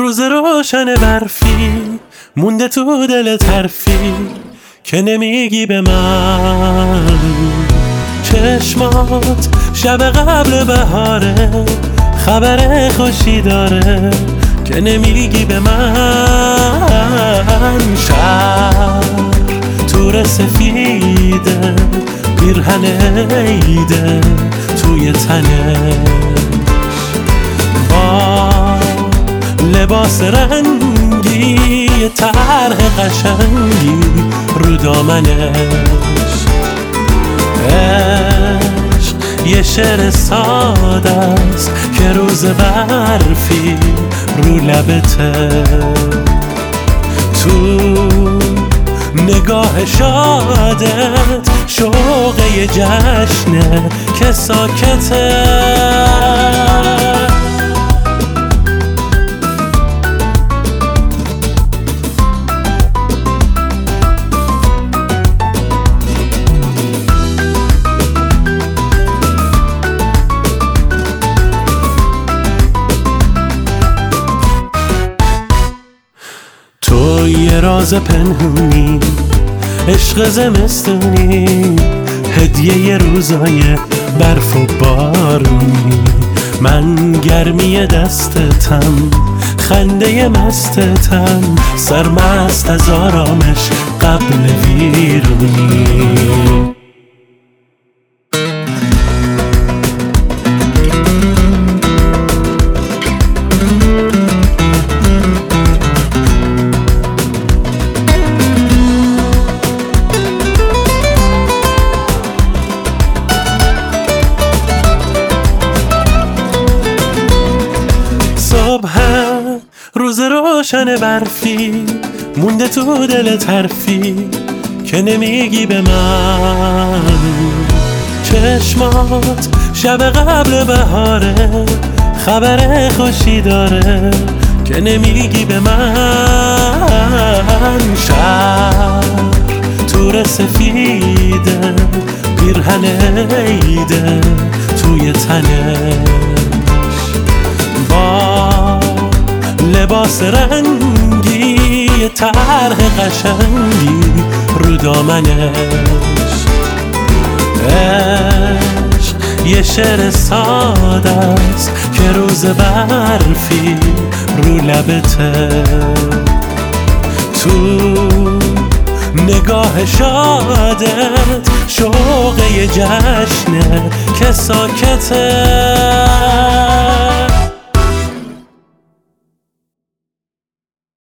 روز روشن برفی مونده تو دل ترفی که نمیگی به من. چشمات شب قبل بهاره، خبر خوشی داره که نمیگی به من. شب تور سفیده، پیرهن عیده توی تنش، با لباس رنگی طرح قشنگی رو دامنش. عشق یه شعر ساده است که روز برفی رو لبته، تو نگاه شادت شوق یه جشنه که ساکته. تو یه راز پنهونی، عشق زمستونی، هدیه ی روزای برف و بارونی. من گرمی دستتم، خنده مستتم، سرمست از آرامش قبل ویرونی. روز روشن برفی مونده تو دل ترفی که نمیگی به من. چشمات شب قبل بهاره، خبر خوشی داره که نمیگی به من. شب تور سفیده، پیرهن عیده توی تنش، با لباس رنگی طرح قشنگی رو دامنش. عشق یه شعر ساده است که روز برفی رو لبته، تو نگاه شادت شوق یه جشنه که ساکته.